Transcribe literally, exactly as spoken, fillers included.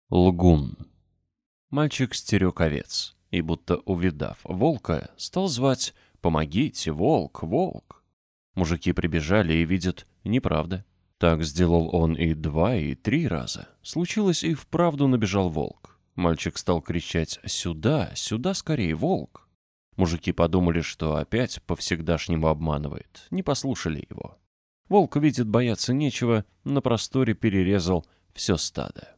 Лгун. Мальчик стерег овец, и, будто увидав волка, стал звать: «Помогите, волк, волк!» Мужики прибежали и видят: неправда. Так сделал он и два, и три раза. Случилось, и вправду набежал волк. Мальчик стал кричать: «Сюда, сюда скорее, волк!» Мужики подумали, что опять по-всегдашнему обманывает, не послушали его. Волк, видит, бояться нечего, на просторе перерезал все стадо.